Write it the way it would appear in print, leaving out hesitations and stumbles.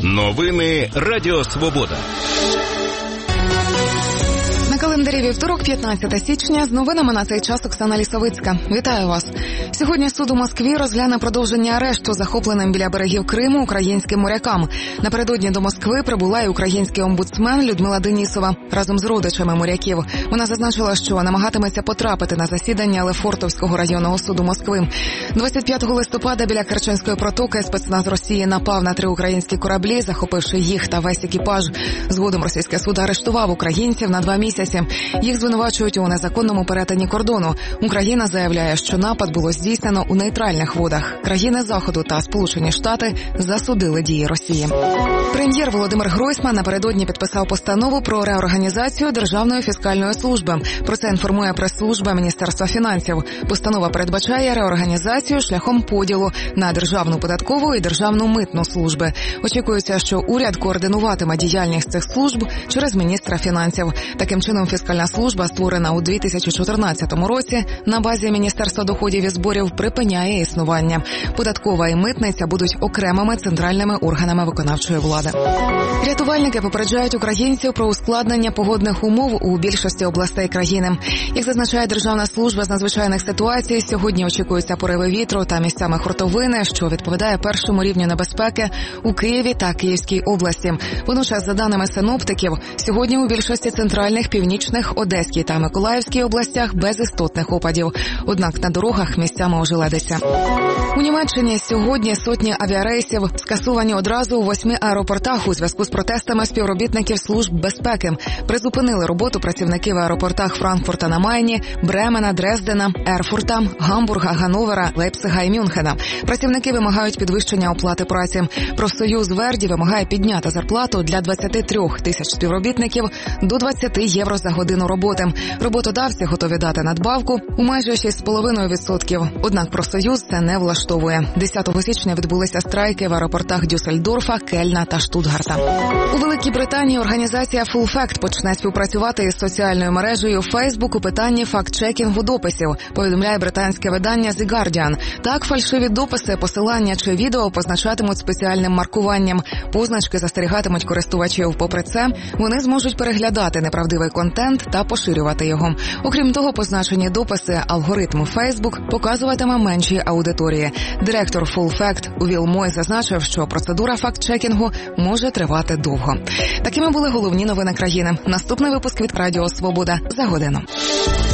Новини Радіо Свобода. На календарі вівторок, 15 січня, з новинами на цей час Оксана Лісовицька. Вітаю вас. Сьогодні суд у Москві розгляне продовження арешту захопленим біля берегів Криму українським морякам. Напередодні до Москви прибула і український омбудсмен Людмила Денісова разом з родичами моряків. Вона зазначила, що намагатиметься потрапити на засідання Лефортовського районного суду Москви. 25 листопада біля Керченської протоки спецназ Росії напав на 3 українські кораблі, захопивши їх та весь екіпаж. Згодом російський суд арештував українців на 2 місяці. Їх звинувачують у незаконному перетині кордону. Україна заявляє, що напад було здійснено у нейтральних водах. Країни Заходу та Сполучені Штати засудили дії Росії. Прем'єр Володимир Гройсман напередодні підписав постанову про реорганізацію Державної фіскальної служби. Про це інформує прес-служба Міністерства фінансів. Постанова передбачає реорганізацію шляхом поділу на Державну податкову і Державну митну служби. Очікується, що уряд координуватиме діяльність цих служб через міністра фінансів. Таким чином, фіскальна служба, створена у 2014 році, на базі Міністерства доходів і зборів, припиняє існування. Податкова і митниця будуть окремими центральними органами виконавчої влади. Рятувальники попереджають українців про ускладнення погодних умов у більшості областей країни. Як зазначає Державна служба з надзвичайних ситуацій, сьогодні очікуються пориви вітру та місцями хуртовини, що відповідає першому рівню небезпеки у Києві та Київській області. Водночас, за даними синоптиків, сьогодні у більшості центральних, північних, Одеській та Миколаївській областях без істотних опадів. Однак на дорогах місцями ожеледиться. У Німеччині сьогодні сотні авіарейсів скасовані одразу у 8 аеропортах у зв'язку з протестами співробітників служб безпеки. Призупинили роботу працівники в аеропортах Франкфурта на Майні, Бремена, Дрездена, Ерфурта, Гамбурга, Ганновера, Лейпцига і Мюнхена. Працівники вимагають підвищення оплати праці. Профсоюз Верді вимагає підняти зарплату для 23 тисяч співробітників до 20 євро за годину роботи. Роботодавці готові дати надбавку у майже 6,5%. Однак профсоюз це не влаштовує. 10 січня відбулися страйки в аеропортах Дюссельдорфа, Кельна та Штутгарта. У Великій Британії організація Full Fact почне співпрацювати із соціальною мережею Facebook у питанні факт-чекінгу дописів, повідомляє британське видання The Guardian. Так, фальшиві дописи, посилання чи відео позначатимуть спеціальним маркуванням. Позначки застерігатимуть користувачів. Попри це, вони зможуть переглядати неправдивий контент та поширювати його. Окрім того, позначені дописи алгоритму Facebook показуватиме меншій аудиторії. Директор Full Fact Уіл Мой зазначив, що процедура факт-чекінгу може тривати довго. Такими були головні новини країни. Наступний випуск від Радіо Свобода за годину.